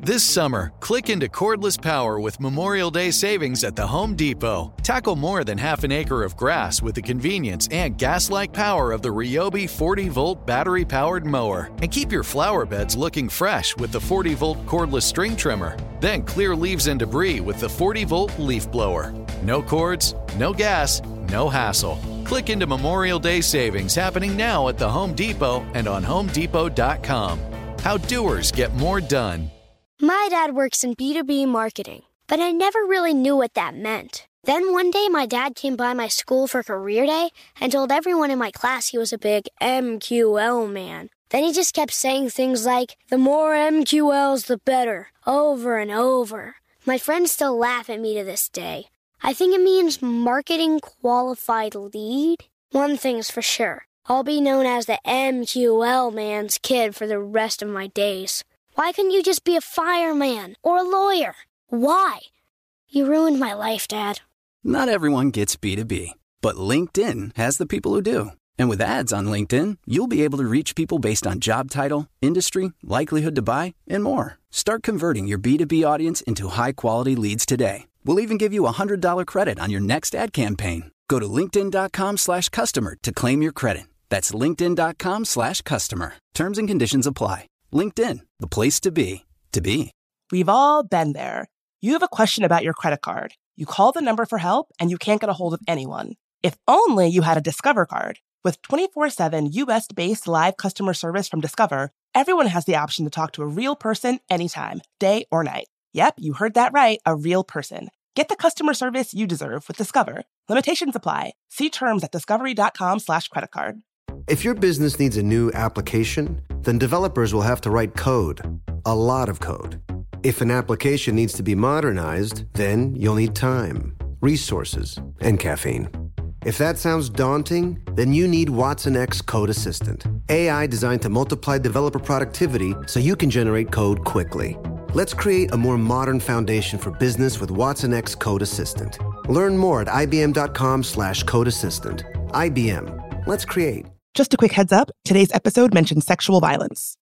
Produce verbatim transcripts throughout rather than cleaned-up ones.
This summer, click into cordless power with Memorial Day savings at the Home Depot. Tackle more than half an acre of grass with the convenience and gas-like power of the Ryobi forty-volt battery-powered mower. And keep your flower beds looking fresh with the forty-volt cordless string trimmer. Then clear leaves and debris with the forty-volt leaf blower. No cords, no gas, no hassle. Click into Memorial Day savings happening now at the Home Depot and on home depot dot com. How doers get more done. My dad works in B two B marketing, but I never really knew what that meant. Then one day my dad came by my school for career day and told everyone in my class he was a big M Q L man. Then he just kept saying things like, the more M Q Ls, the better, over and over. My friends still laugh at me to this day. I think it means marketing qualified lead. One thing's for sure, I'll be known as the M Q L man's kid for the rest of my days. Why couldn't you just be a fireman or a lawyer? Why? You ruined my life, Dad. Not everyone gets B two B, but LinkedIn has the people who do. And with ads on LinkedIn, you'll be able to reach people based on job title, industry, likelihood to buy, and more. Start converting your B two B audience into high-quality leads today. We'll even give you a one hundred dollars credit on your next ad campaign. Go to linkedin.com slash customer to claim your credit. That's linkedin.com slash customer. Terms and conditions apply. LinkedIn, the place to be, to be. We've all been there. You have a question about your credit card. You call the number for help and you can't get a hold of anyone. If only you had a Discover card. With twenty-four seven U S-based live customer service from Discover, everyone has the option to talk to a real person anytime, day or night. Yep, you heard that right, a real person. Get the customer service you deserve with Discover. Limitations apply. See terms at discovery.com slash credit card. If your business needs a new application, then developers will have to write code. A lot of code. If an application needs to be modernized, then you'll need time, resources, and caffeine. If that sounds daunting, then you need Watson X Code Assistant. A I designed to multiply developer productivity so you can generate code quickly. Let's create a more modern foundation for business with Watson X Code Assistant. Learn more at ibm.com slash code assistant. I B M. Let's create. Just a quick heads up, today's episode mentions sexual violence.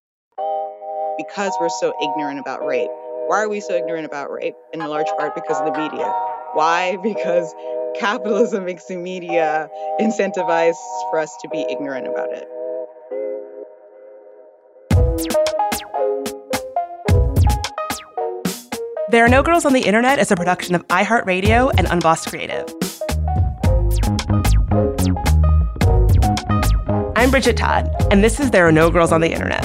Because we're so ignorant about rape. Why are we so ignorant about rape? In large part because of the media. Why? Because capitalism makes the media incentivized for us to be ignorant about it. There Are No Girls on the Internet is a production of iHeartRadio and Unbossed Creative. I'm Bridget Todd, and this is There Are No Girls on the Internet.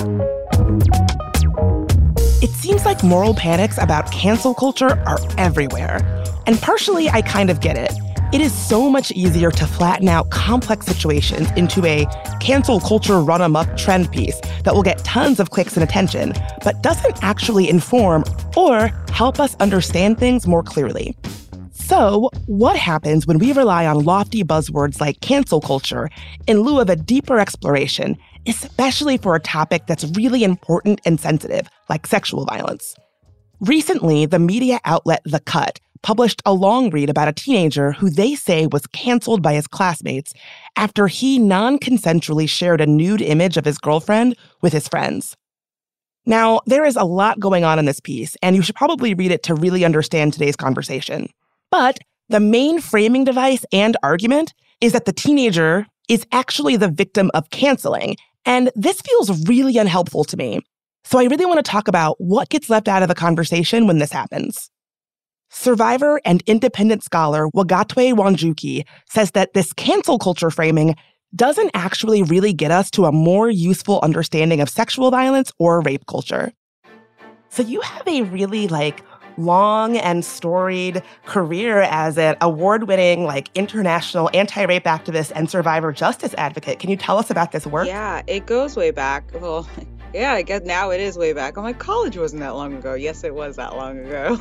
It seems like moral panics about cancel culture are everywhere. And partially, I kind of get it. It is so much easier to flatten out complex situations into a cancel culture run-amok trend piece that will get tons of clicks and attention, but doesn't actually inform or help us understand things more clearly. So, what happens when we rely on lofty buzzwords like cancel culture in lieu of a deeper exploration, especially for a topic that's really important and sensitive, like sexual violence? Recently, the media outlet The Cut published a long read about a teenager who they say was canceled by his classmates after he non-consensually shared a nude image of his girlfriend with his friends. Now, there is a lot going on in this piece, and you should probably read it to really understand today's conversation. But the main framing device and argument is that the teenager is actually the victim of canceling, and this feels really unhelpful to me. So I really want to talk about what gets left out of the conversation when this happens. Survivor and independent scholar Wagatwe Wanjuki says that this cancel culture framing doesn't actually really get us to a more useful understanding of sexual violence or rape culture. So you have a really, like, long and storied career as an award-winning, like, international anti-rape activist and survivor justice advocate. Can you tell us about this work? Yeah, it goes way back. Well, yeah, I guess now it is way back. I'm like, college wasn't that long ago. Yes, it was that long ago.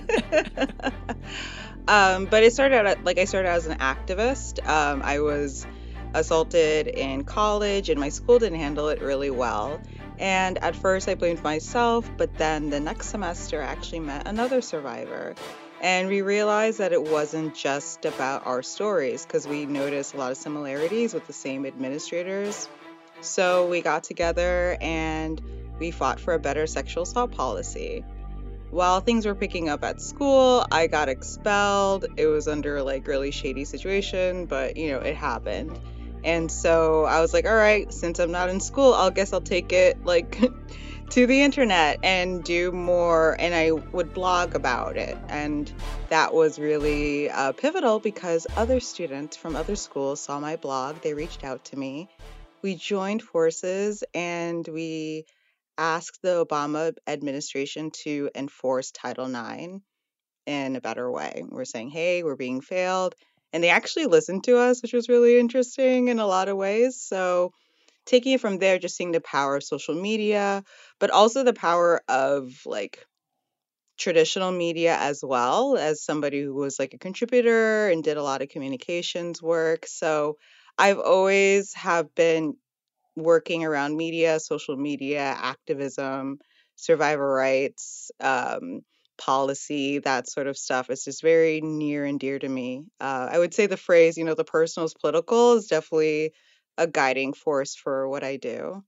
um, but it started out, like, I started out as an activist. Um, I was assaulted in college, and my school didn't handle it really well. And at first I blamed myself, but then the next semester I actually met another survivor. And we realized that it wasn't just about our stories, because we noticed a lot of similarities with the same administrators. So we got together and we fought for a better sexual assault policy. while things were picking up at school, I got expelled. It was under like really shady situation, but you know, it happened. And so I was like, all right, since I'm not in school, I guess I'll take it like to the internet and do more. And I would blog about it. And that was really uh, pivotal because other students from other schools saw my blog. They reached out to me. We joined forces and we asked the Obama administration to enforce Title nine in a better way. We're saying, hey, we're being failed. And they actually listened to us, which was really interesting in a lot of ways. So taking it from there, just seeing the power of social media, but also the power of like traditional media as well, as somebody who was like a contributor and did a lot of communications work. So I've always have been working around media, social media, activism, survivor rights, um, policy, that sort of stuff. It's just very near and dear to me. Uh, I would say the phrase, you know, the personal is political is definitely a guiding force for what I do.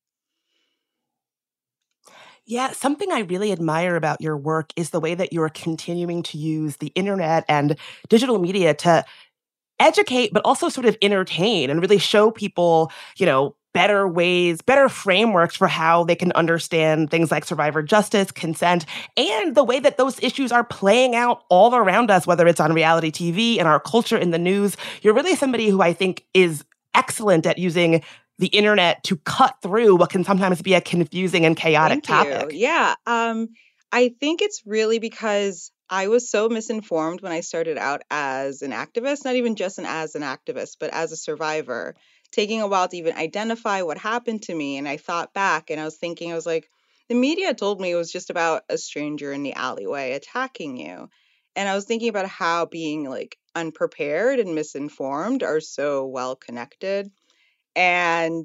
Yeah, something I really admire about your work is the way that you're continuing to use the internet and digital media to educate, but also sort of entertain and really show people, you know, better ways, better frameworks for how they can understand things like survivor justice, consent, and the way that those issues are playing out all around us, whether it's on reality T V, in our culture, in the news. You're really somebody who I think is excellent at using the internet to cut through what can sometimes be a confusing and chaotic Thank topic. you. Yeah. Um, I think it's really because I was so misinformed when I started out as an activist, not even just an, as an activist, but as a survivor, taking a while to even identify what happened to me. And I thought back and I was thinking, I was like, the media told me it was just about a stranger in the alleyway attacking you. And I was thinking about how being like unprepared and misinformed are so well connected. And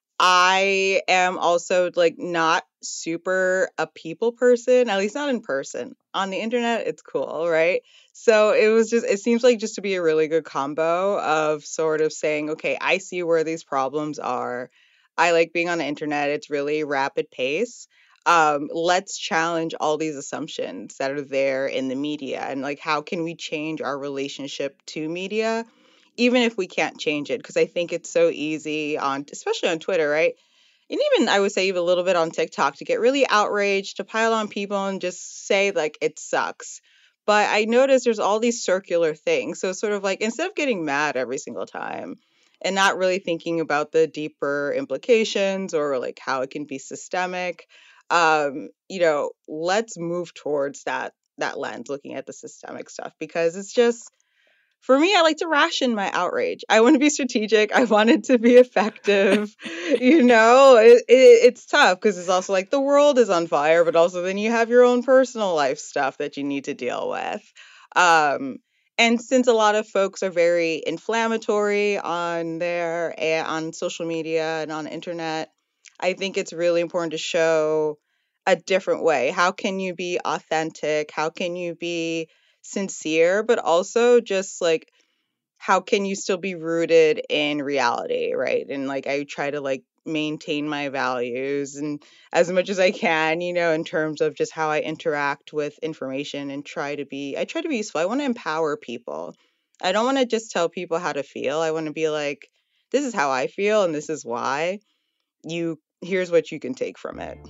I am also like not super a people person, at least not in person. On the internet, it's cool, right? So it was just, it seems like just to be a really good combo of sort of saying, okay, I see where these problems are. I like being on the internet. It's really rapid pace. Um, let's challenge all these assumptions that are there in the media and like, how can we change our relationship to media? Even if we can't change it, because I think it's so easy on, especially on Twitter, right? And even I would say even a little bit on TikTok to get really outraged, to pile on people and just say like it sucks. But I noticed there's all these circular things. So sort of like instead of getting mad every single time and not really thinking about the deeper implications or like how it can be systemic, um, you know, let's move towards that that lens, looking at the systemic stuff, because it's just, for me, I like to ration my outrage. I want to be strategic. I want it to be effective. You know, it, it, it's tough because it's also like the world is on fire, but also then you have your own personal life stuff that you need to deal with. Um, and since a lot of folks are very inflammatory on their on social media and on the internet, I think it's really important to show a different way. How can you be authentic? How can you be sincere, but also just like how can you still be rooted in reality, right? And like I try to like maintain my values and as much as I can, you know, in terms of just how I interact with information and try to be I try to be useful. I want to empower people. I don't want to just tell people how to feel. I want to be like, this is how I feel and this is why. You here's what you can take from it.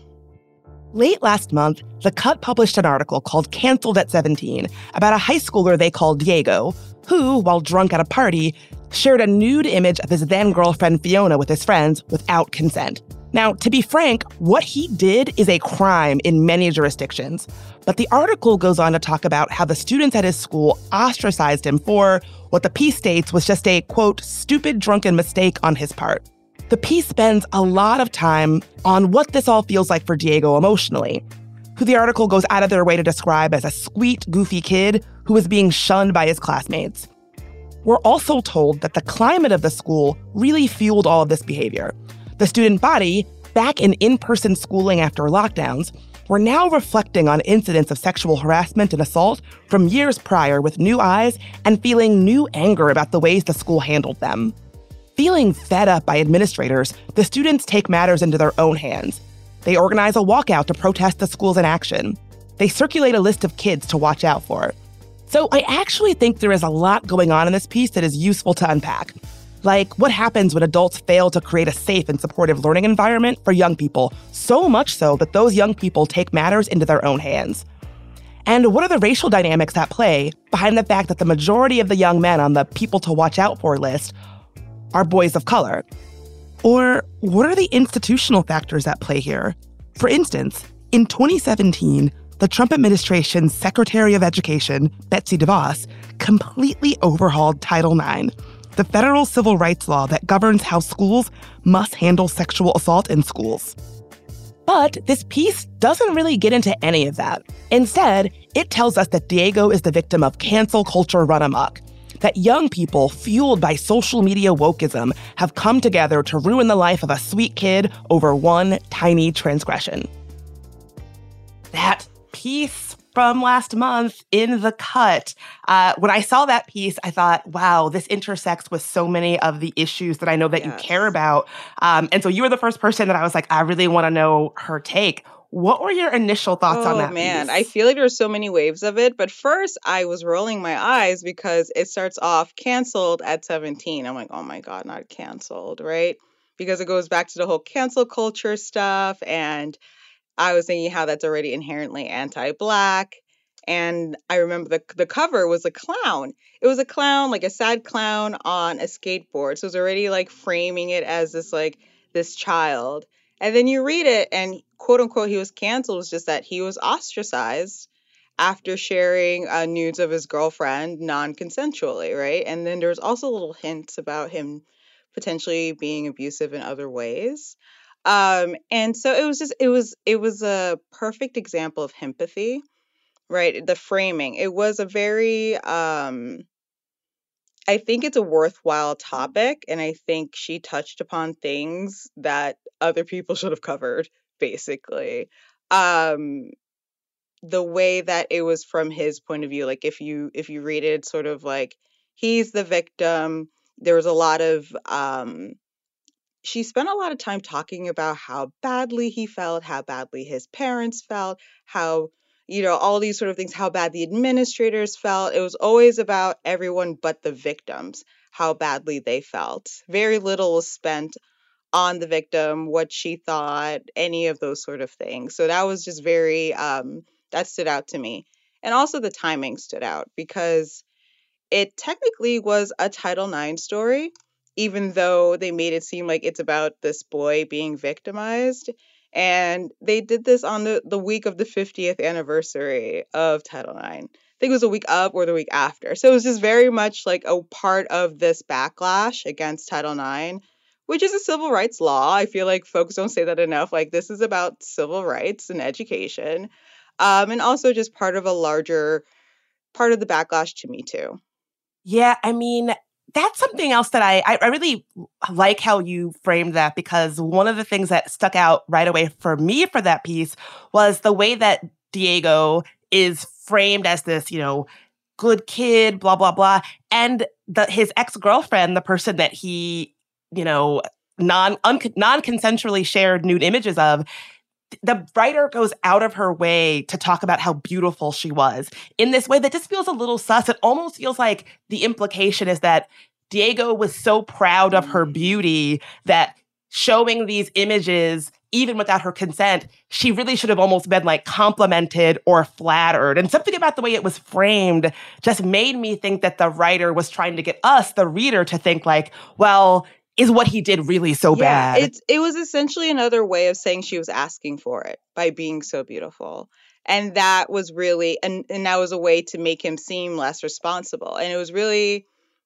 Late last month, The Cut published an article called Canceled at seventeen about a high schooler they called Diego, who, while drunk at a party, shared a nude image of his then-girlfriend Fiona with his friends without consent. Now, to be frank, what he did is a crime in many jurisdictions. But the article goes on to talk about how the students at his school ostracized him for what the piece states was just a, quote, stupid drunken mistake on his part. The piece spends a lot of time on what this all feels like for Diego emotionally, who the article goes out of their way to describe as a sweet, goofy kid who was being shunned by his classmates. We're also told that the climate of the school really fueled all of this behavior. The student body, back in in-person schooling after lockdowns, were now reflecting on incidents of sexual harassment and assault from years prior with new eyes and feeling new anger about the ways the school handled them. Feeling fed up by administrators, the students take matters into their own hands. They organize a walkout to protest the school's inaction. they circulate a list of kids to watch out for. So I actually think there is a lot going on in this piece that is useful to unpack. Like what happens when adults fail to create a safe and supportive learning environment for young people, so much so that those young people take matters into their own hands. And what are the racial dynamics at play behind the fact that the majority of the young men on the people to watch out for list are boys of color? Or what are the institutional factors at play here? For instance, in twenty seventeen, the Trump administration's Secretary of Education, Betsy DeVos, completely overhauled Title nine, the federal civil rights law that governs how schools must handle sexual assault in schools. But this piece doesn't really get into any of that. Instead, it tells us that Diego is the victim of cancel culture run amok, that young people, fueled by social media wokeism, have come together to ruin the life of a sweet kid over one tiny transgression. That piece from last month, In the Cut. Uh, when I saw that piece, I thought, wow, this intersects with so many of the issues that I know that yes. you care about. Um, and so you were the first person that I was like, I really want to know her take. What were your initial thoughts oh, on that man. piece? I feel like there's so many waves of it. But first, I was rolling my eyes because it starts off canceled at seventeen. I'm like, oh my God, not canceled, right? Because it goes back to the whole cancel culture stuff. And I was thinking how that's already inherently anti-Black. And I remember the the cover was a clown. It was a clown, like a sad clown on a skateboard. So it was already like framing it as this like this child. And then you read it and quote unquote, he was canceled. It was just that he was ostracized after sharing uh, nudes of his girlfriend non-consensually, right? And then there's also little hints about him potentially being abusive in other ways. Um, and so it was just, it was, it was a perfect example of empathy, right? The framing, it was a very, um, I think it's a worthwhile topic. And I think she touched upon things that other people should have covered, basically. Um, the way that it was from his point of view, like if you, if you read it, sort of like he's the victim. There was a lot of, um, she spent a lot of time talking about how badly he felt, how badly his parents felt, how, you know, all these sort of things, how bad the administrators felt. It was always about everyone but the victims, how badly they felt. Very little was spent on the victim, what she thought, any of those sort of things. So that was just very, um, that stood out to me. And also the timing stood out because it technically was a Title nine story, even though they made it seem like it's about this boy being victimized. And they did this on the, the week of the fiftieth anniversary of Title nine. I think it was a week up or the week after. So it was just very much like a part of this backlash against Title nine, which is a civil rights law. I feel like folks don't say that enough. Like, this is about civil rights and education. Um, and also just part of a larger part of the backlash to Me Too. Yeah, I mean, that's something else that I, I really like how you framed that, because one of the things that stuck out right away for me for that piece was the way that Diego is framed as this, you know, good kid, blah, blah, blah. And the, his ex-girlfriend, the person that he, you know, non, un, non-consensually shared nude images of, the writer goes out of her way to talk about how beautiful she was in this way that just feels a little sus. It almost feels like the implication is that Diego was so proud of her beauty that showing these images, even without her consent, she really should have almost been like complimented or flattered. And something about the way it was framed just made me think that the writer was trying to get us, the reader, to think like, well, is what he did really so yeah, bad? It's, it was essentially another way of saying she was asking for it by being so beautiful. And that was really, and, and that was a way to make him seem less responsible. And it was really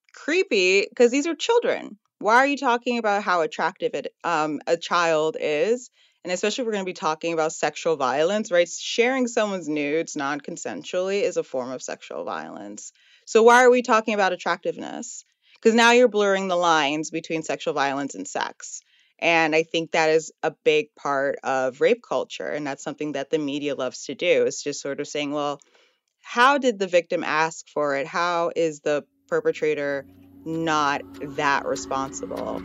creepy because these are children. Why are you talking about how attractive it, um, a child is? And especially if we're going to be talking about sexual violence, right? Sharing someone's nudes non-consensually is a form of sexual violence. So why are we talking about attractiveness? Because now you're blurring the lines between sexual violence and sex. And I think that is a big part of rape culture. And that's something that the media loves to do, is just sort of saying, well, how did the victim ask for it? How is the perpetrator not that responsible?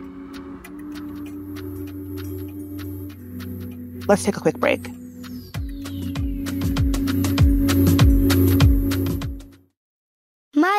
Let's take a quick break.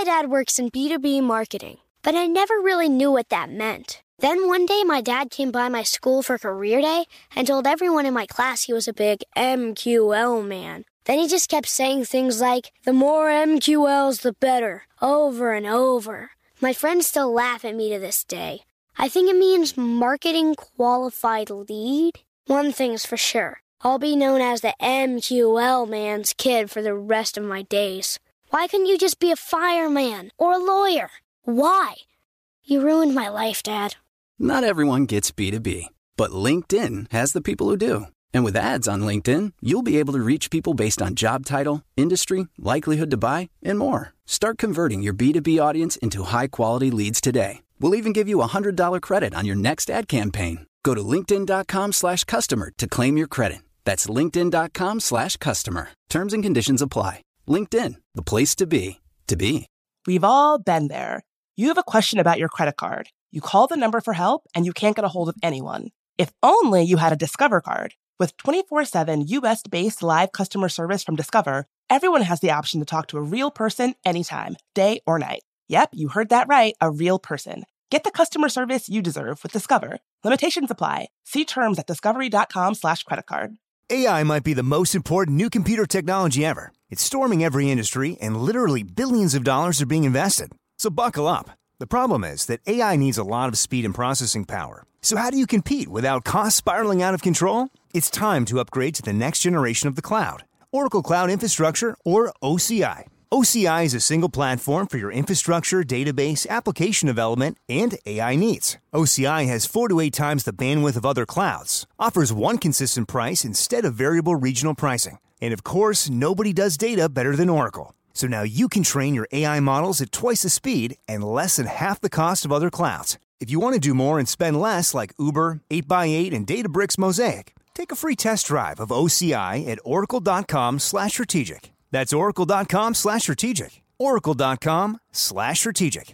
My dad works in B two B marketing, but I never really knew what that meant. Then one day my dad came by my school for career day and told everyone in my class he was a big M Q L man. Then he just kept saying things like, the more M Q Ls, the better, over and over. My friends still laugh at me to this day. I think it means marketing qualified lead. One thing's for sure, I'll be known as the M Q L man's kid for the rest of my days. Why couldn't you just be a fireman or a lawyer? Why? You ruined my life, Dad. Not everyone gets B two B, but LinkedIn has the people who do. And with ads on LinkedIn, you'll be able to reach people based on job title, industry, likelihood to buy, and more. Start converting your B two B audience into high-quality leads today. We'll even give you a one hundred dollars credit on your next ad campaign. Go to linkedin.com slash customer to claim your credit. That's linkedin.com slash customer. Terms and conditions apply. LinkedIn, the place to be, to be. We've all been there. You have a question about your credit card. You call the number for help and you can't get a hold of anyone. If only you had a Discover card. With twenty-four seven U S-based live customer service from Discover, everyone has the option to talk to a real person anytime, day or night. Yep, you heard that right, a real person. Get the customer service you deserve with Discover. Limitations apply. See terms at discovery.com slash credit card. A I might be the most important new computer technology ever. It's storming every industry, and literally billions of dollars are being invested. So buckle up. The problem is that A I needs a lot of speed and processing power. So how do you compete without costs spiraling out of control? It's time to upgrade to the next generation of the cloud. Oracle Cloud Infrastructure, or O C I. O C I is a single platform for your infrastructure, database, application development, and A I needs. O C I has four to eight times the bandwidth of other clouds, offers one consistent price instead of variable regional pricing. And of course, nobody does data better than Oracle. So now you can train your A I models at twice the speed and less than half the cost of other clouds. If you want to do more and spend less like Uber, eight by eight, and Databricks Mosaic, take a free test drive of O C I at oracle.com slash strategic. That's oracle.com slash strategic. Oracle.com slash strategic.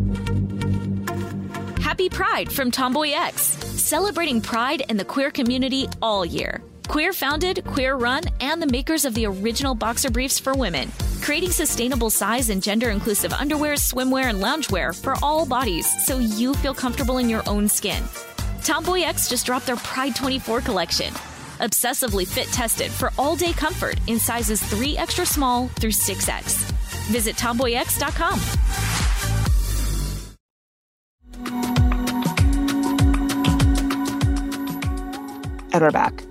Happy Pride from Tomboy X, celebrating pride in the queer community all year. Queer founded, queer run, and the makers of the original boxer briefs for women, creating sustainable size and gender inclusive underwear, swimwear, and loungewear for all bodies so you feel comfortable in your own skin. Tomboy X just dropped their Pride twenty-four collection, obsessively fit tested for all day comfort in sizes three extra small through six X. Visit tomboy x dot com. And we're back.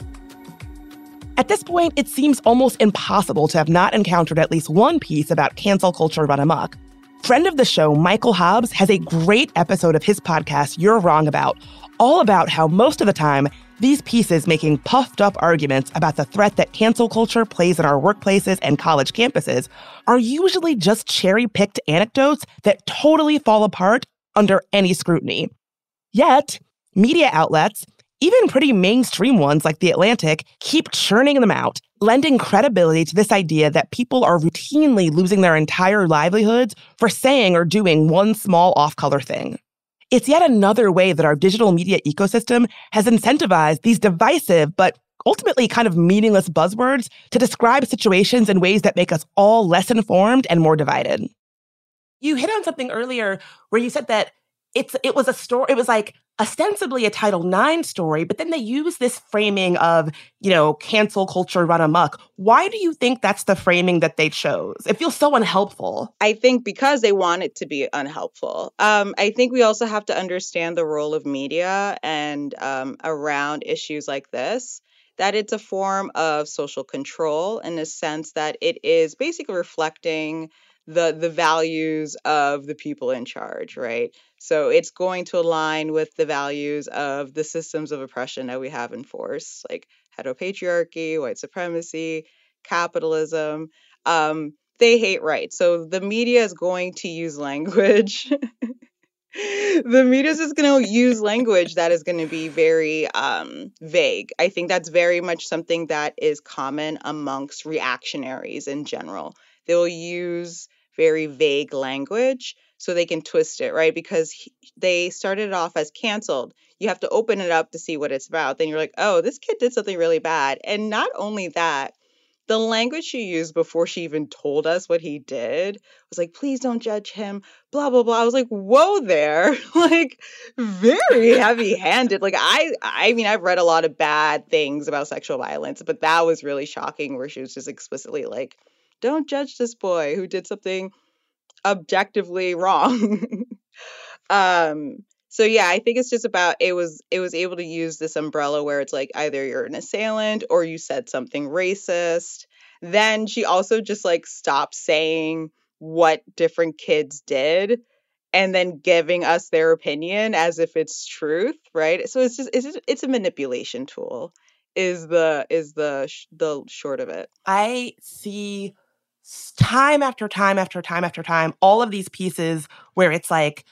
At this point, it seems almost impossible to have not encountered at least one piece about cancel culture run amok. Friend of the show, Michael Hobbs, has a great episode of his podcast, You're Wrong About, all about how most of the time, these pieces making puffed up arguments about the threat that cancel culture plays in our workplaces and college campuses are usually just cherry-picked anecdotes that totally fall apart under any scrutiny. Yet, media outlets, even pretty mainstream ones like The Atlantic, keep churning them out, lending credibility to this idea that people are routinely losing their entire livelihoods for saying or doing one small off-color thing. It's yet another way that our digital media ecosystem has incentivized these divisive but ultimately kind of meaningless buzzwords to describe situations in ways that make us all less informed and more divided. You hit on something earlier where you said that it's it was a story, it was like ostensibly a Title nine story, but then they use this framing of, you know, cancel culture run amok. Why do you think that's the framing that they chose? It feels so unhelpful. I think because they want it to be unhelpful. Um, I think we also have to understand the role of media and um, around issues like this, that it's a form of social control in the sense that it is basically reflecting the the values of the people in charge, right? So it's going to align with the values of the systems of oppression that we have in force, like heteropatriarchy, white supremacy, capitalism. Um, they hate rights. So the media is going to use language. The media is just going to use language that is going to be very um, vague. I think that's very much something that is common amongst reactionaries in general. They will use very vague language so they can twist it, right? Because he, they started it off as canceled. You have to open it up to see what it's about. Then you're like, oh, this kid did something really bad. And not only that, the language she used before she even told us what he did was like, please don't judge him, blah, blah, blah. I was like, whoa there. Like, very heavy handed. Like, I, I mean, I've read a lot of bad things about sexual violence, but that was really shocking where she was just explicitly like, don't judge this boy who did something objectively wrong. um, So yeah, I think it's just about it was it was able to use this umbrella where it's like either you're an assailant or you said something racist. Then she also just like stopped saying what different kids did and then giving us their opinion as if it's truth, right? So it's just it's it's a manipulation tool is the is the sh- the short of it. I see s- time after time after time after time all of these pieces where it's like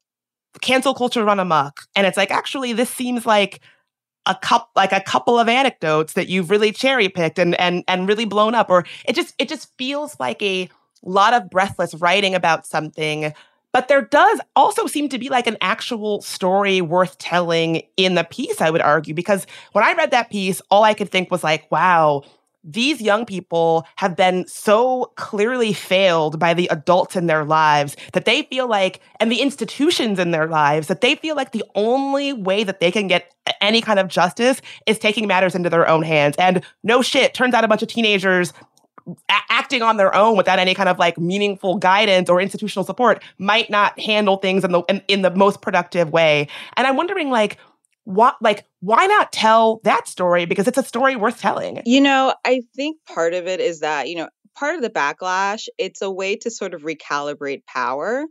cancel culture run amok. And it's like, actually, this seems like a cup, like a couple of anecdotes that you've really cherry picked and and and really blown up. Or it just it just feels like a lot of breathless writing about something. But there does also seem to be like an actual story worth telling in the piece, I would argue, because when I read that piece, all I could think was like, wow, these young people have been so clearly failed by the adults in their lives that they feel like, and the institutions in their lives, that they feel like the only way that they can get any kind of justice is taking matters into their own hands. And no shit, turns out a bunch of teenagers a- acting on their own without any kind of like meaningful guidance or institutional support might not handle things in the in, in the most productive way. And I'm wondering, like, what, like, why not tell that story? Because it's a story worth telling. You know, I think part of it is that, you know, part of the backlash, it's a way to sort of recalibrate power.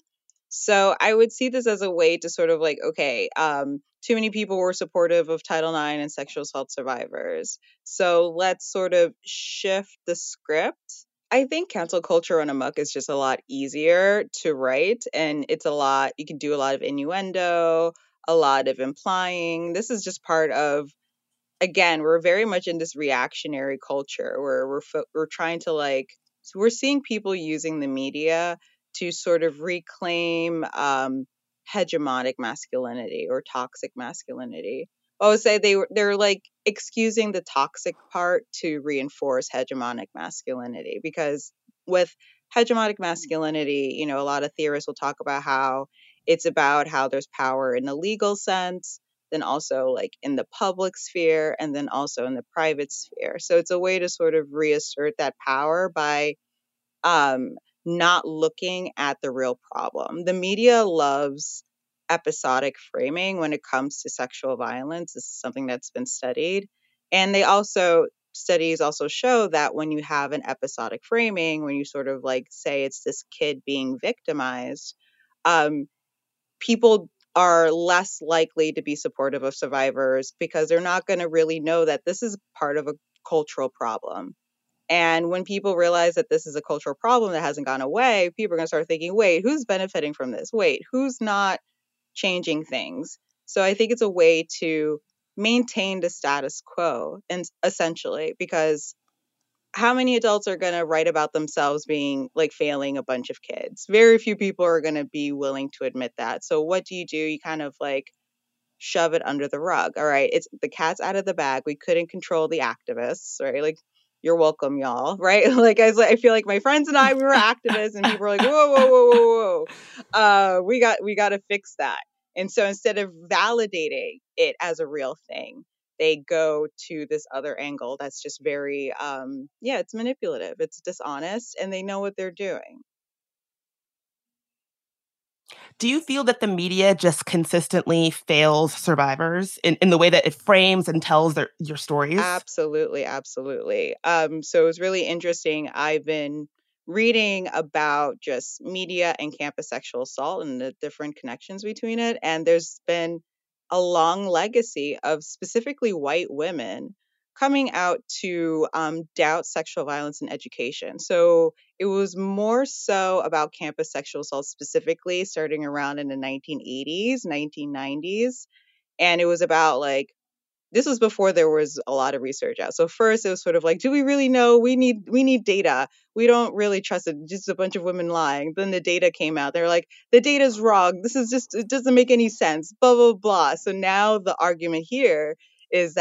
So I would see this as a way to sort of like, okay, um, too many people were supportive of Title nine and sexual assault survivors. So let's sort of shift the script. I think cancel culture on amok is just a lot easier to write. And it's a lot, you can do a lot of innuendo, a lot of implying. This is just part of, again, we're very much in this reactionary culture where we're fo- we're trying to like, so we're seeing people using the media to sort of reclaim um, hegemonic masculinity or toxic masculinity. I would say they were they're like excusing the toxic part to reinforce hegemonic masculinity, because with hegemonic masculinity, you know, a lot of theorists will talk about how it's about how there's power in the legal sense, then also like in the public sphere, and then also in the private sphere. So it's a way to sort of reassert that power by um, not looking at the real problem. The media loves episodic framing when it comes to sexual violence. This is something that's been studied. And they also, studies also show that when you have an episodic framing, when you sort of like say it's this kid being victimized, um, people are less likely to be supportive of survivors because they're not going to really know that this is part of a cultural problem. And when people realize that this is a cultural problem that hasn't gone away, people are going to start thinking, wait, who's benefiting from this? Wait, who's not changing things? So I think it's a way to maintain the status quo, and essentially, because how many adults are going to write about themselves being like failing a bunch of kids? Very few people are going to be willing to admit that. So what do you do? You kind of like shove it under the rug. All right, it's the cat's out of the bag. We couldn't control the activists, right? Like, you're welcome, y'all, right? Like, I, was, I feel like my friends and I, we were activists, and people were like, whoa, whoa, whoa, whoa, whoa. Uh, we got, we got to fix that. And so instead of validating it as a real thing, they go to this other angle that's just very, um, yeah, it's manipulative, it's dishonest, and they know what they're doing. Do you feel that the media just consistently fails survivors in, in the way that it frames and tells their, your stories? Absolutely, absolutely. Um, so it was really interesting. I've been reading about just media and campus sexual assault and the different connections between it. And there's been a long legacy of specifically white women coming out to um, doubt sexual violence in education. So it was more so about campus sexual assault specifically starting around in the nineteen eighties, nineteen nineties. And it was about like, this was before there was a lot of research out. So first it was sort of like, do we really know? We need we need data. We don't really trust it. Just a bunch of women lying. Then the data came out. They're like, the data's wrong. This is just, it doesn't make any sense. Blah, blah, blah. So now the argument here is that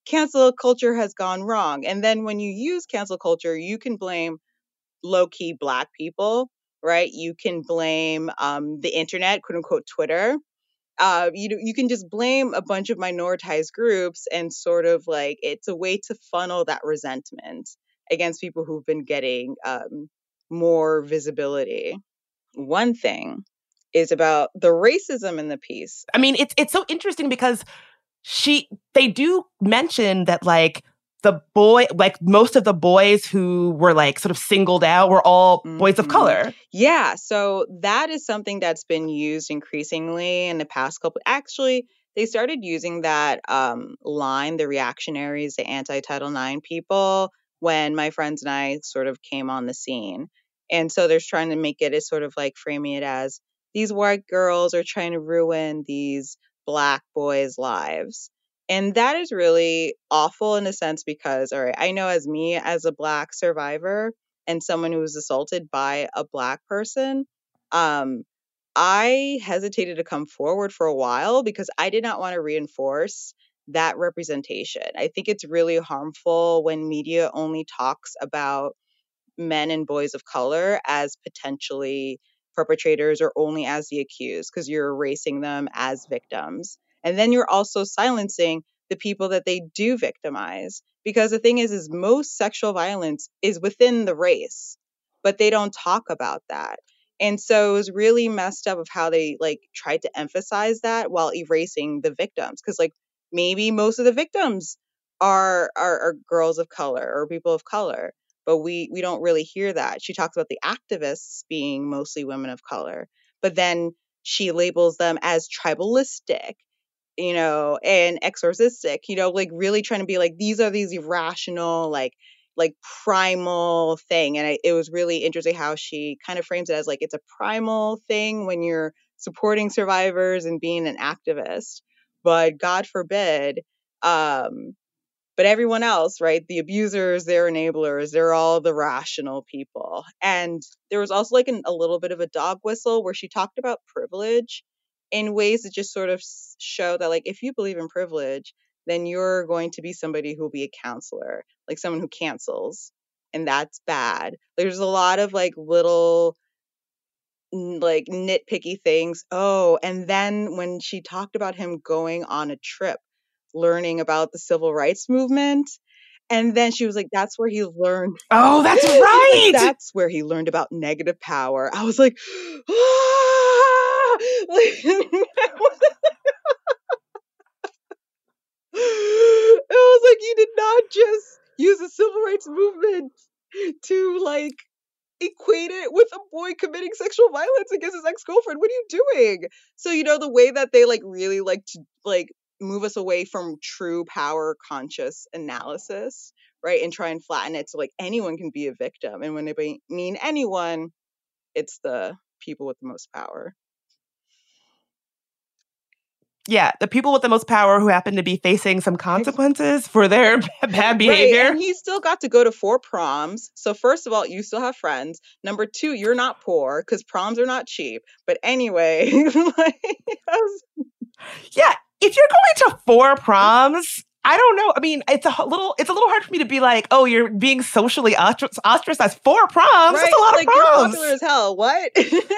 cancel culture has gone wrong. And then when you use cancel culture, you can blame low-key Black people, right? You can blame um, the internet, quote unquote, Twitter. Uh, you you can just blame a bunch of minoritized groups and sort of like it's a way to funnel that resentment against people who've been getting um, more visibility. One thing is about the racism in the piece. I mean, it's it's so interesting because she they do mention that like the boy, like most of the boys who were like sort of singled out were all mm-hmm. boys of color. Yeah. So that is something that's been used increasingly in the past couple. Actually, they started using that um, line, the reactionaries, the anti-Title nine people, when my friends and I sort of came on the scene. And so they're trying to make it as sort of like framing it as these white girls are trying to ruin these Black boys' lives. And that is really awful in a sense because, all right, I know as me, as a Black survivor and someone who was assaulted by a Black person, um, I hesitated to come forward for a while because I did not want to reinforce that representation. I think it's really harmful when media only talks about men and boys of color as potentially perpetrators or only as the accused because you're erasing them as victims. And then you're also silencing the people that they do victimize. Because the thing is, is most sexual violence is within the race, but they don't talk about that. And so it was really messed up of how they like tried to emphasize that while erasing the victims. Because like maybe most of the victims are, are are girls of color or people of color, but we we don't really hear that. She talks about the activists being mostly women of color, but then she labels them as tribalistic, you know, and exorcistic, you know, like really trying to be like, these are these irrational, like, like primal thing. And I, it was really interesting how she kind of frames it as like, it's a primal thing when you're supporting survivors and being an activist, but God forbid, um, but everyone else, right? The abusers, their enablers, they're all the rational people. And there was also like an, a little bit of a dog whistle where she talked about privilege in ways that just sort of show that like, if you believe in privilege, then you're going to be somebody who will be a counselor, like someone who cancels. And that's bad. There's a lot of like little like nitpicky things. Oh, and then when she talked about him going on a trip, learning about the civil rights movement. And then she was like, that's where he learned. Oh, that's right. Like, that's where he learned about negative power. I was like, ah! Like, it was like, you did not just use the civil rights movement to like equate it with a boy committing sexual violence against his ex-girlfriend. What are you doing? So, you know, the way that they like really like to like move us away from true power conscious analysis, right? And try and flatten it so like anyone can be a victim. And when they mean anyone, it's the people with the most power. Yeah, the people with the most power who happen to be facing some consequences for their bad behavior. Right, and he still got to go to four proms. So first of all, you still have friends. Number two, you're not poor because proms are not cheap. But anyway, like, was... yeah, if you're going to four proms, I don't know. I mean, it's a little, it's a little hard for me to be like, oh, you're being socially ostrac- ostracized. Four proms, right. That's a lot like, of proms. You're popular as hell. What?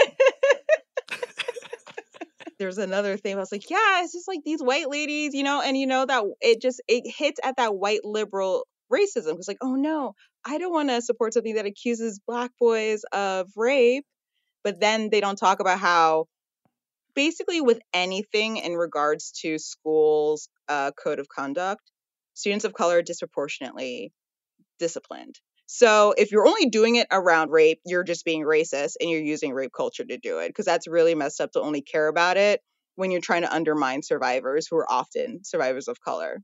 There's another thing. I was like, yeah, it's just like these white ladies, you know, and you know that it just it hits at that white liberal racism. It's like, oh no, I don't want to support something that accuses Black boys of rape, but then they don't talk about how basically with anything in regards to schools' uh, code of conduct, students of color are disproportionately disciplined. So if you're only doing it around rape, you're just being racist and you're using rape culture to do it, because that's really messed up to only care about it when you're trying to undermine survivors who are often survivors of color.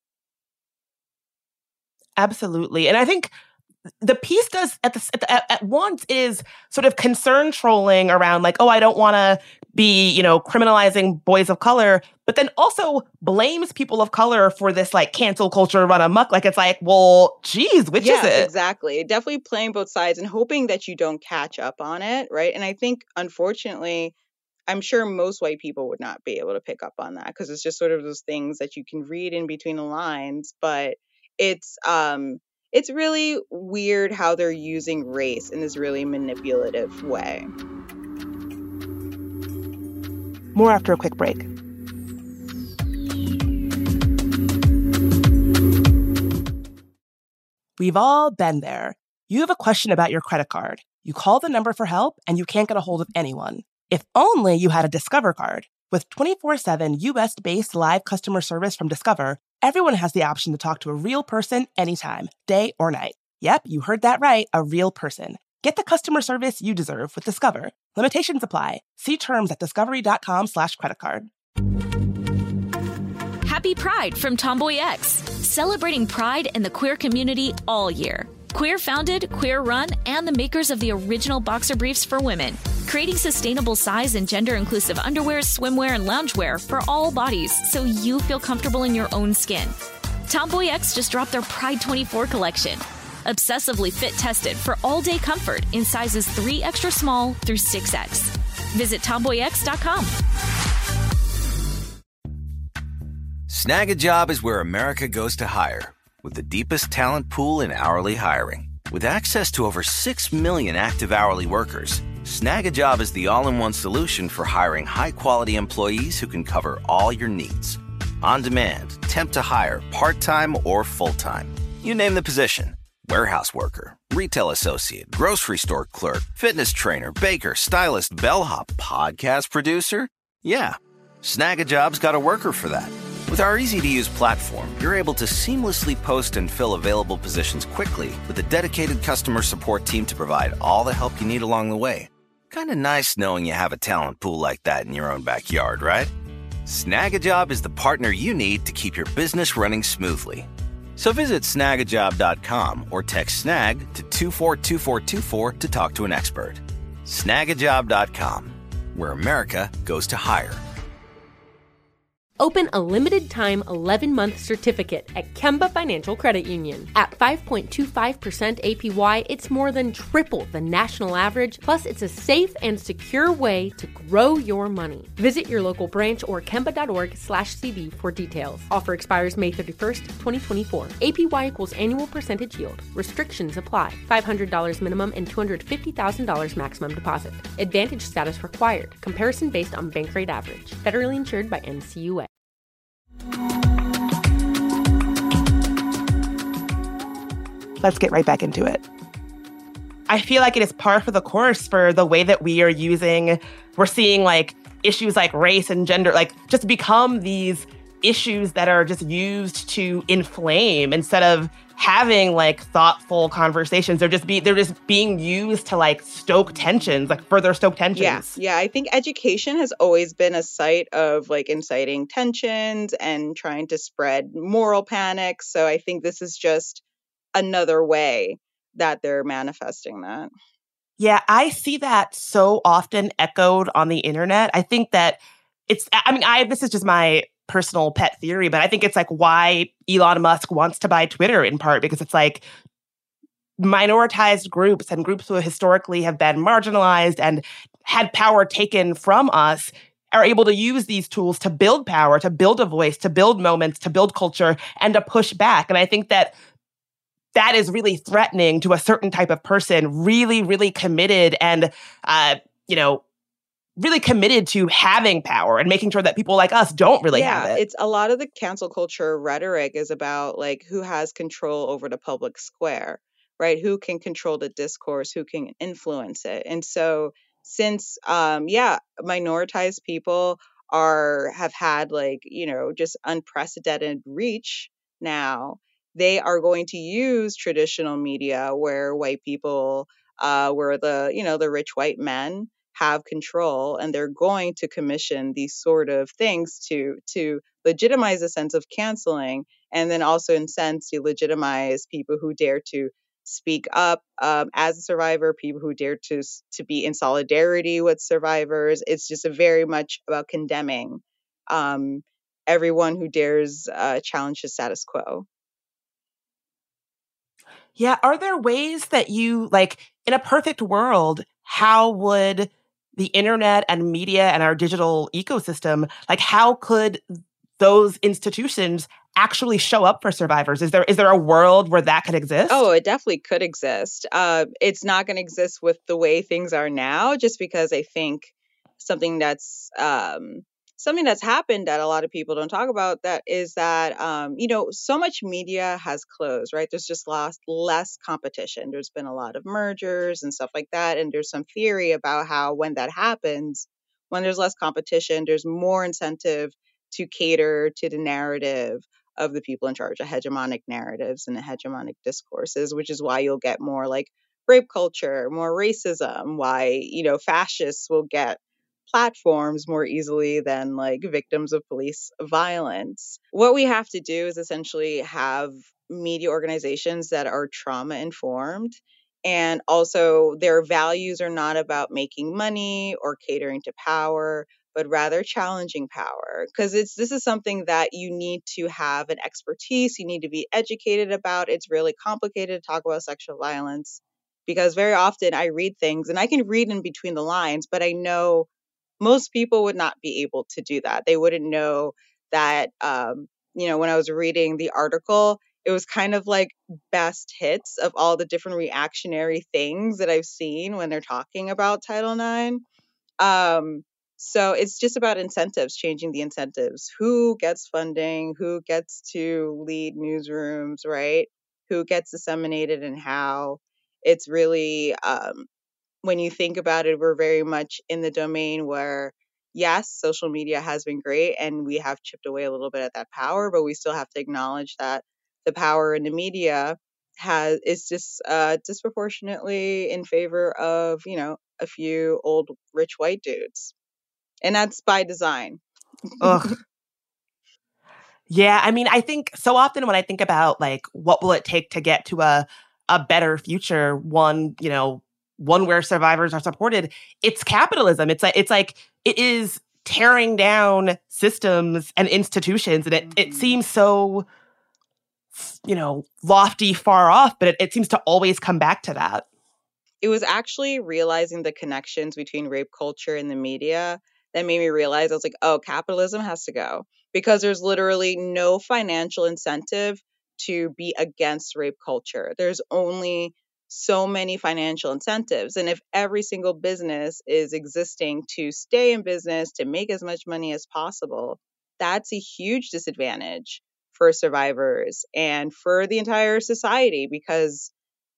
Absolutely. And I think the piece does at the at, at once is sort of concern trolling around like, oh, I don't want to be, you know, criminalizing boys of color, but then also blames people of color for this like cancel culture run amok. Like it's like, well, geez, which yeah, is it? Exactly. Definitely playing both sides and hoping that you don't catch up on it, right? And I think, unfortunately, I'm sure most white people would not be able to pick up on that because it's just sort of those things that you can read in between the lines. But it's um, it's really weird how they're using race in this really manipulative way. More after a quick break. We've all been there. You have a question about your credit card. You call the number for help and you can't get a hold of anyone. If only you had a Discover card. With twenty-four seven U S-based live customer service from Discover, everyone has the option to talk to a real person anytime, day or night. Yep, you heard that right, a real person. Get the customer service you deserve with Discover. Limitations apply. See terms at discovery.com slash credit card. Happy Pride from Tomboy X, celebrating pride in the queer community all year. Queer founded, queer run, and the makers of the original boxer briefs for women, creating sustainable size and gender inclusive underwear, swimwear, and loungewear for all bodies so you feel comfortable in your own skin. Tomboy X just dropped their Pride twenty-four collection, obsessively fit tested for all day comfort in sizes three extra small through six X. Visit tomboy x dot com. Snag a Job is where America goes to hire, with the deepest talent pool in hourly hiring. With access to over six million active hourly workers, Snag a Job is the all-in-one solution for hiring high-quality employees who can cover all your needs. On demand, temp to hire, part-time or full-time. You name the position. Warehouse worker, retail associate, grocery store clerk, fitness trainer, baker, stylist, bellhop, podcast producer. Yeah, Snag a Job's got a worker for that. With our easy-to-use platform, you're able to seamlessly post and fill available positions quickly with a dedicated customer support team to provide all the help you need along the way. Kind of nice knowing you have a talent pool like that in your own backyard, right? Snag a Job is the partner you need to keep your business running smoothly. So visit snag a job dot com or text SNAG to two four two four two four to talk to an expert. snag a job dot com, where America goes to hire. Open a limited-time eleven-month certificate at Kemba Financial Credit Union. At five point two five percent A P Y, it's more than triple the national average, plus it's a safe and secure way to grow your money. Visit your local branch or kemba.org slash CD for details. Offer expires May thirty-first, twenty twenty-four. A P Y equals annual percentage yield. Restrictions apply. five hundred dollars minimum and two hundred fifty thousand dollars maximum deposit. Advantage status required. Comparison based on bank rate average. Federally insured by N C U A. Let's get right back into it. I feel like it is par for the course for the way that we are using, we're seeing like issues like race and gender, like just become these issues that are just used to inflame instead of having like thoughtful conversations. They're just be they're just being used to like stoke tensions, like further stoke tensions. Yeah, yeah. I think education has always been a site of like inciting tensions and trying to spread moral panic. So I think this is just another way that they're manifesting that. Yeah, I see that so often echoed on the internet. I think that it's, I mean, I this is just my personal pet theory, but I think it's like why Elon Musk wants to buy Twitter in part, because it's like minoritized groups and groups who historically have been marginalized and had power taken from us are able to use these tools to build power, to build a voice, to build moments, to build culture, and to push back. And I think that that is really threatening to a certain type of person, really, really committed and, uh, you know, really committed to having power and making sure that people like us don't really yeah, have it. It's a lot of the cancel culture rhetoric is about like who has control over the public square, right? Who can control the discourse, who can influence it. And so since, um, yeah, minoritized people are have had like, you know, just unprecedented reach now, they are going to use traditional media where white people, uh, where the, you know, the rich white men have control, and they're going to commission these sort of things to to legitimize a sense of canceling, and then also in sense to legitimize people who dare to speak up um, as a survivor, people who dare to to be in solidarity with survivors. It's just a very much about condemning um, everyone who dares uh, challenge the status quo. Yeah. Are there ways that you, like, in a perfect world, how would the internet and media and our digital ecosystem, like how could those institutions actually show up for survivors? Is there is there a world where that could exist? Oh, it definitely could exist. Uh, it's not going to exist with the way things are now, just because I think something that's um, something that's happened that a lot of people don't talk about that is that um, you know, so much media has closed, right? There's just lost less competition. There's been a lot of mergers and stuff like that, and there's some theory about how when that happens, when there's less competition, there's more incentive to cater to the narrative of the people in charge, of hegemonic narratives and the hegemonic discourses, which is why you'll get more like rape culture, more racism, why, you know, fascists will get platforms more easily than like victims of police violence. What we have to do is essentially have media organizations that are trauma informed. And also, their values are not about making money or catering to power, but rather challenging power. Because it's this is something that you need to have an expertise, you need to be educated about. It's really complicated to talk about sexual violence because very often I read things and I can read in between the lines, but I know most people would not be able to do that. They wouldn't know that, um, you know, when I was reading the article, it was kind of like best hits of all the different reactionary things that I've seen when they're talking about Title nine. Um, so it's just about incentives, changing the incentives. Who gets funding? Who gets to lead newsrooms, right? Who gets disseminated and how? It's really, um, when you think about it, we're very much in the domain where, yes, social media has been great and we have chipped away a little bit at that power, but we still have to acknowledge that the power in the media has is just uh, disproportionately in favor of, you know, a few old rich white dudes. And that's by design. Ugh. Yeah, I mean, I think so often when I think about like what will it take to get to a a better future, one, you know, one where survivors are supported, it's capitalism. It's like it's like it is tearing down systems and institutions, and it mm-hmm. it seems so, you know, lofty, far off, but it, it seems to always come back to that. It was actually realizing the connections between rape culture and the media that made me realize I was like, oh, capitalism has to go, because there's literally no financial incentive to be against rape culture. There's only so many financial incentives. And if every single business is existing to stay in business, to make as much money as possible, that's a huge disadvantage for survivors and for the entire society, because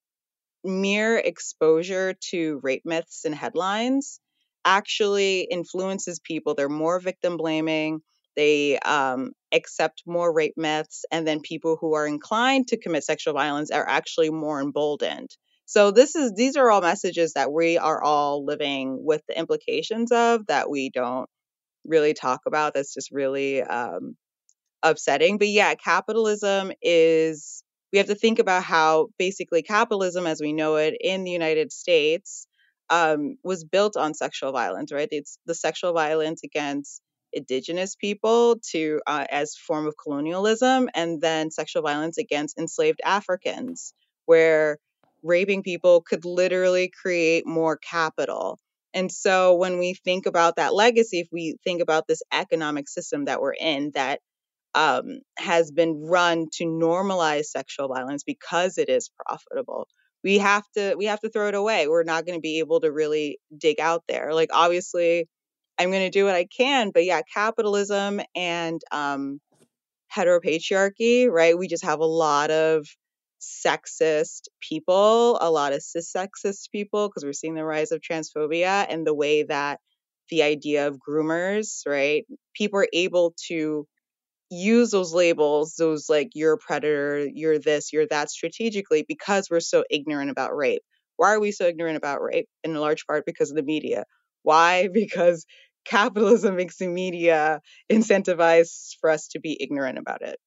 mere exposure to rape myths and headlines actually influences people. They're more victim blaming. They um, accept more rape myths. And then people who are inclined to commit sexual violence are actually more emboldened. So this is these are all messages that we are all living with the implications of that we don't really talk about. That's just really um, upsetting. But yeah, capitalism is, we have to think about how basically capitalism as we know it in the United States um, was built on sexual violence, right? It's the sexual violence against indigenous people to uh, as form of colonialism, and then sexual violence against enslaved Africans, where raping people could literally create more capital. And so when we think about that legacy, if we think about this economic system that we're in that um, has been run to normalize sexual violence because it is profitable, we have to we have to throw it away. We're not going to be able to really dig out there. Like, obviously, I'm going to do what I can, but yeah, capitalism and um, heteropatriarchy, right? We just have a lot of sexist people, a lot of cis sexist people, because we're seeing the rise of transphobia and the way that the idea of groomers, right? People are able to use those labels, those like you're a predator, you're this, you're that strategically because we're so ignorant about rape. Why are we so ignorant about rape? In large part because of the media. Why? Because capitalism makes the media incentivized for us to be ignorant about it.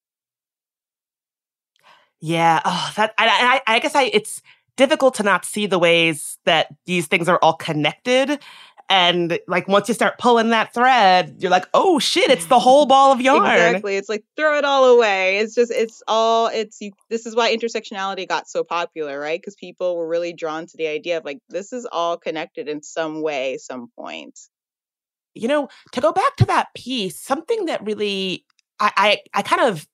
Yeah, oh, that I, I, I guess I it's difficult to not see the ways that these things are all connected. And like once you start pulling that thread, you're like, oh shit, it's the whole ball of yarn. Exactly. It's like throw it all away. It's just it's all it's you this is why intersectionality got so popular, right? Because people were really drawn to the idea of like this is all connected in some way, some point. You know, to go back to that piece, something that really I I, I kind of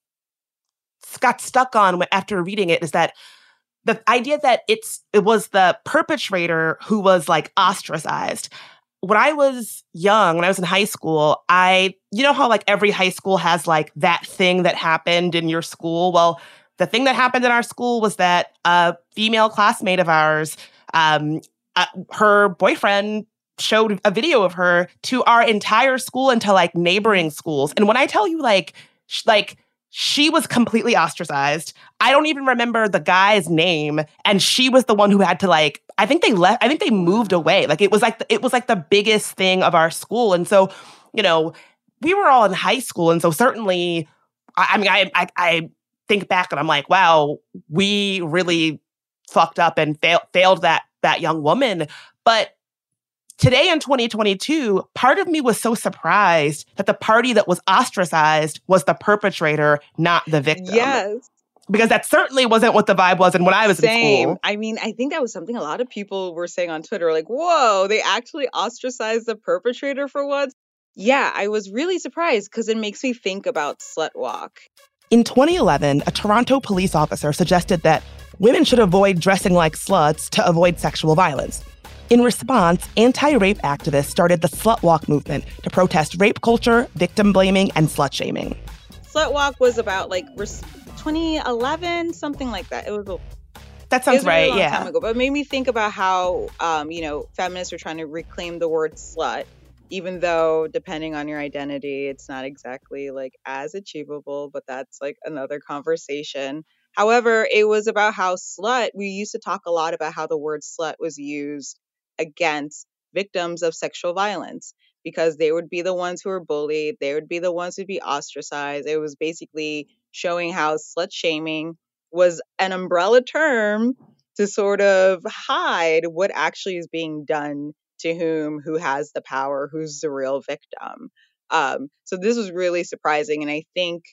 got stuck on after reading it is that the idea that it's it was the perpetrator who was like ostracized. When I was young, when I was in high school, I, you know how like every high school has like that thing that happened in your school? Well, the thing that happened in our school was that a female classmate of ours, um, uh, her boyfriend showed a video of her to our entire school and to like neighboring schools. And when I tell you like, sh- like, she was completely ostracized. I don't even remember the guy's name. And she was the one who had to like, I think they left, I think they moved away. Like it was like, the, it was like the biggest thing of our school. And so, you know, we were all in high school. And so certainly, I, I mean, I, I I think back and I'm like, wow, we really fucked up and fail, failed that that young woman. But today in twenty twenty-two, part of me was so surprised that the party that was ostracized was the perpetrator, not the victim. Yes. Because that certainly wasn't what the vibe was and when I was Same. in school. I mean, I think that was something a lot of people were saying on Twitter, like, whoa, they actually ostracized the perpetrator for once. Yeah, I was really surprised because it makes me think about slut walk. In twenty eleven, a Toronto police officer suggested that women should avoid dressing like sluts to avoid sexual violence. In response, anti-rape activists started the Slut Walk movement to protest rape culture, victim blaming, and slut shaming. Slut Walk was about like res- twenty eleven, something like that. It was a That sounds it was a really right, long yeah. time ago, but it made me think about how, um, you know, feminists are trying to reclaim the word slut, even though depending on your identity, it's not exactly like as achievable, but that's like another conversation. However, it was about how slut, we used to talk a lot about how the word slut was used against victims of sexual violence because they would be the ones who were bullied. They would be the ones who'd be ostracized. It was basically showing how slut shaming was an umbrella term to sort of hide what actually is being done to whom, who has the power, who's the real victim. Um, so this was really surprising. And I think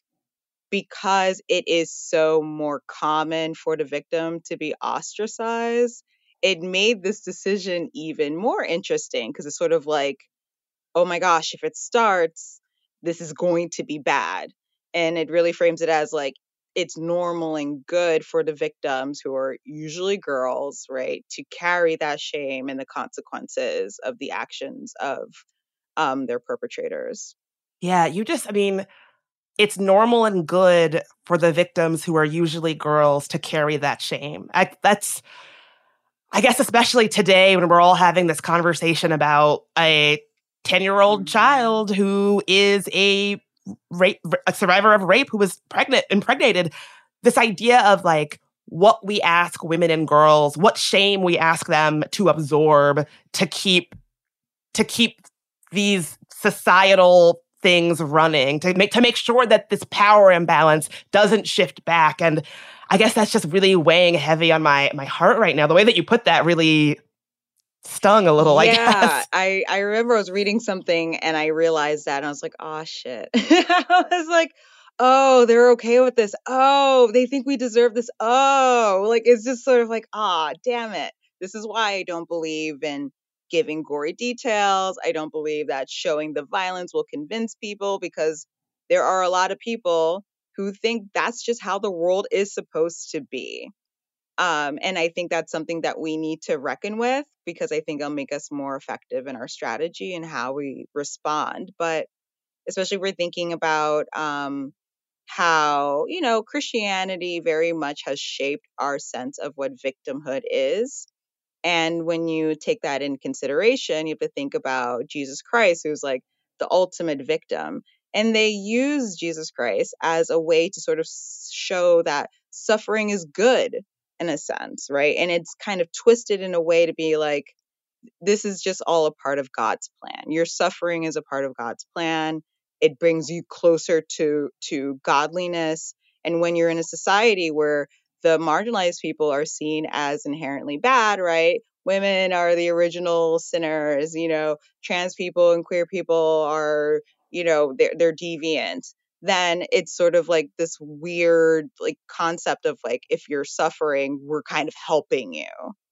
because it is so more common for the victim to be ostracized, it made this decision even more interesting because it's sort of like, oh my gosh, if it starts, this is going to be bad. And it really frames it as like, it's normal and good for the victims, who are usually girls, right, to carry that shame and the consequences of the actions of um, their perpetrators. Yeah, you just, I mean, it's normal and good for the victims who are usually girls to carry that shame. I, that's, I guess, especially today when we're all having this conversation about a ten-year-old mm-hmm. child who is a rape, a survivor of rape who was pregnant, impregnated. This idea of like what we ask women and girls, what shame we ask them to absorb to keep to keep these societal things running, to make to make sure that this power imbalance doesn't shift back. And I guess that's just really weighing heavy on my my heart right now. The way that you put that really stung a little, yeah, I guess. I, I remember I was reading something and I realized that and I was like, oh shit. I was like, oh, they're okay with this. Oh, they think we deserve this. Oh, like it's just sort of like, ah, damn it. This is why I don't believe in giving gory details. I don't believe that showing the violence will convince people, because there are a lot of people who think that's just how the world is supposed to be. Um, and I think that's something that we need to reckon with, because I think it'll make us more effective in our strategy and how we respond. But especially we're thinking about um, how, you know, Christianity very much has shaped our sense of what victimhood is. And when you take that in consideration, you have to think about Jesus Christ, who's like the ultimate victim. And they use Jesus Christ as a way to sort of show that suffering is good in a sense, right? And it's kind of twisted in a way to be like, this is just all a part of God's plan. Your suffering is a part of God's plan. It brings you closer to, to godliness. And when you're in a society where the marginalized people are seen as inherently bad, right? women are the original sinners, you know, trans people and queer people are, you know, they're, they're deviant, then it's sort of like this weird like concept of like, if you're suffering, we're kind of helping you.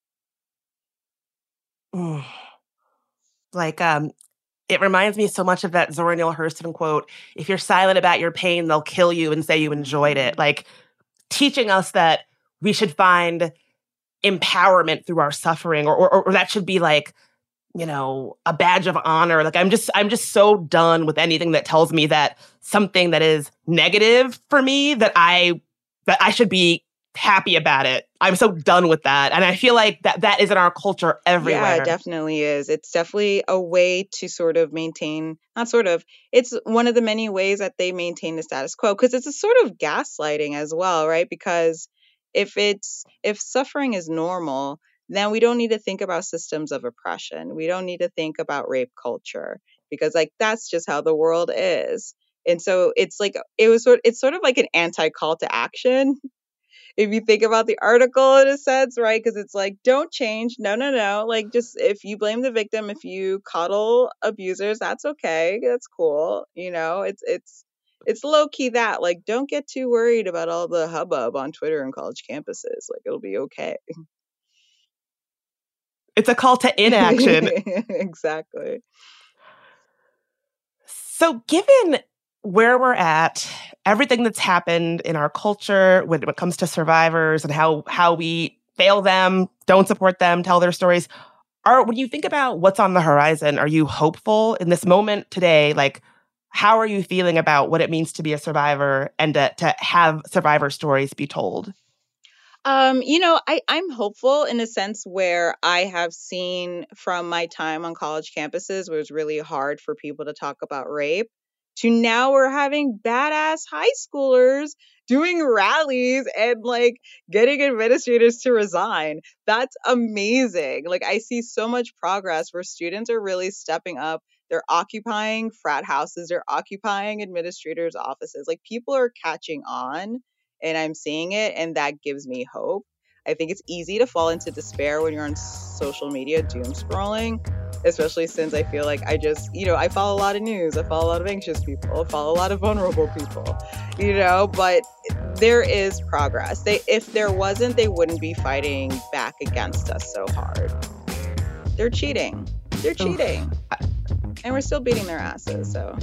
Mm. Like, um, it reminds me so much of that Zora Neale Hurston quote, if you're silent about your pain, they'll kill you and say you enjoyed it. Like, teaching us that we should find empowerment through our suffering, or, or, or that should be like, you know, a badge of honor. Like, I'm just, I'm just so done with anything that tells me that something that is negative for me, that I, that I should be happy about it. I'm so done with that. And I feel like that that is in our culture everywhere. Yeah, it definitely is. It's definitely a way to sort of maintain, not sort of, it's one of the many ways that they maintain the status quo, because it's a sort of gaslighting as well, right? Because if it's, if suffering is normal, then we don't need to think about systems of oppression. We don't need to think about rape culture, because like, that's just how the world is. And so it's like, it was sort, it's sort of like an anti-call to action, if you think about the article in a sense, right? Because it's like, don't change. No, no, no. Like, just if you blame the victim, if you coddle abusers, that's okay. That's cool. You know, it's it's it's low key that, like, don't get too worried about all the hubbub on Twitter and college campuses. Like, it'll be okay. It's a call to inaction. Exactly. So given where we're at, everything that's happened in our culture when it comes to survivors and how how we fail them, don't support them, tell their stories, are when you think about what's on the horizon, are you hopeful in this moment today? Like, how are you feeling about what it means to be a survivor and to, to have survivor stories be told? Um, you know, I, I'm hopeful in a sense where I have seen from my time on college campuses where it's really hard for people to talk about rape, to now we're having badass high schoolers doing rallies and like getting administrators to resign. That's amazing. Like, I see so much progress where students are really stepping up. They're occupying frat houses. They're occupying administrators' offices. Like, people are catching on, and I'm seeing it, and that gives me hope. I think it's easy to fall into despair when you're on social media doom scrolling, especially since I feel like I just, you know, I follow a lot of news. I follow a lot of anxious people. I follow a lot of vulnerable people, you know, but there is progress. They, if there wasn't, they wouldn't be fighting back against us so hard. They're cheating. They're cheating. Oof. And we're still beating their asses, so...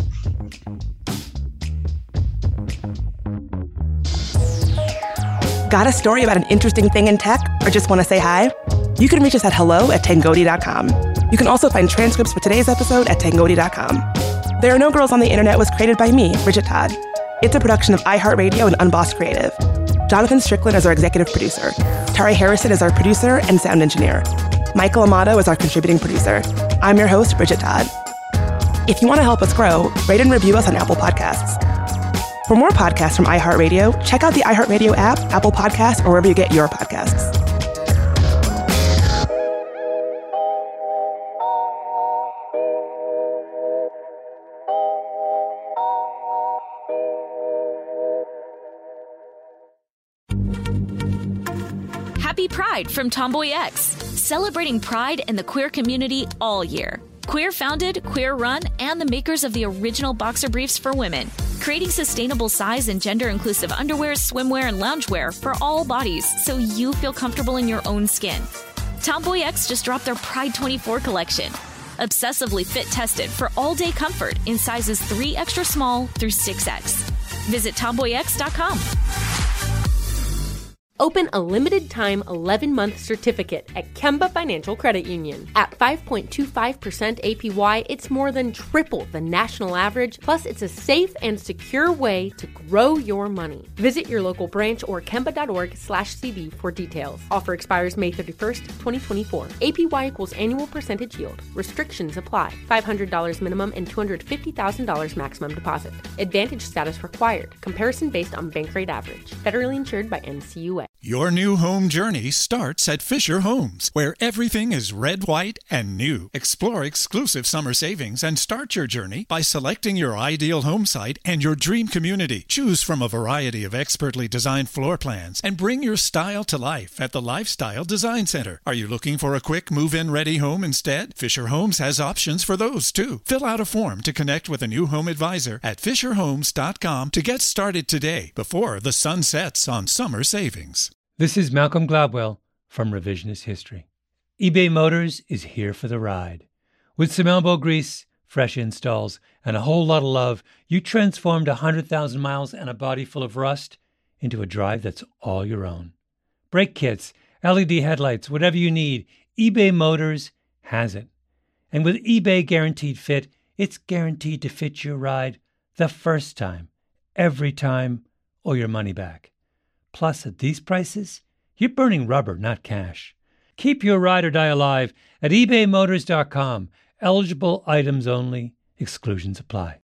Got a story about an interesting thing in tech or just want to say hi? You can reach us at hello at tangoti dot com. You can also find transcripts for today's episode at tangoti dot com. There Are No Girls on the Internet was created by me, Bridget Todd. It's a production of iHeartRadio and Unbossed Creative. Jonathan Strickland is our executive producer. Tari Harrison is our producer and sound engineer. Michael Amato is our contributing producer. I'm your host, Bridget Todd. If you want to help us grow, rate and review us on Apple Podcasts. For more podcasts from iHeartRadio, check out the iHeartRadio app, Apple Podcasts, or wherever you get your podcasts. Happy Pride from Tomboy X, celebrating pride and the queer community all year. Queer founded, queer run, and the makers of the original boxer briefs for women, creating sustainable size and gender inclusive underwear, swimwear, and loungewear for all bodies so you feel comfortable in your own skin. Tomboy X just dropped their Pride twenty-four collection, obsessively fit tested for all day comfort in sizes three extra small through six X. Visit tomboy x dot com. Open a limited-time eleven-month certificate at Kemba Financial Credit Union. At five point two five percent A P Y, it's more than triple the national average, plus it's a safe and secure way to grow your money. Visit your local branch or kemba.org slash CD for details. Offer expires May thirty-first, twenty twenty-four. A P Y equals annual percentage yield. Restrictions apply. five hundred dollars minimum and two hundred fifty thousand dollars maximum deposit. Advantage status required. Comparison based on bank rate average. Federally insured by N C U A. Your new home journey starts at Fisher Homes, where everything is red, white, and new. Explore exclusive summer savings and start your journey by selecting your ideal home site and your dream community. Choose from a variety of expertly designed floor plans and bring your style to life at the Lifestyle Design Center. Are you looking for a quick move-in ready home instead? Fisher Homes has options for those too. Fill out a form to connect with a new home advisor at fisher homes dot com to get started today before the sun sets on summer savings. This is Malcolm Gladwell from Revisionist History. eBay Motors is here for the ride. With some elbow grease, fresh installs, and a whole lot of love, you transformed one hundred thousand miles and a body full of rust into a drive that's all your own. Brake kits, L E D headlights, whatever you need, eBay Motors has it. And with eBay Guaranteed Fit, it's guaranteed to fit your ride the first time, every time, or your money back. Plus, at these prices, you're burning rubber, not cash. Keep your ride or die alive at ebay motors dot com. Eligible items only. Exclusions apply.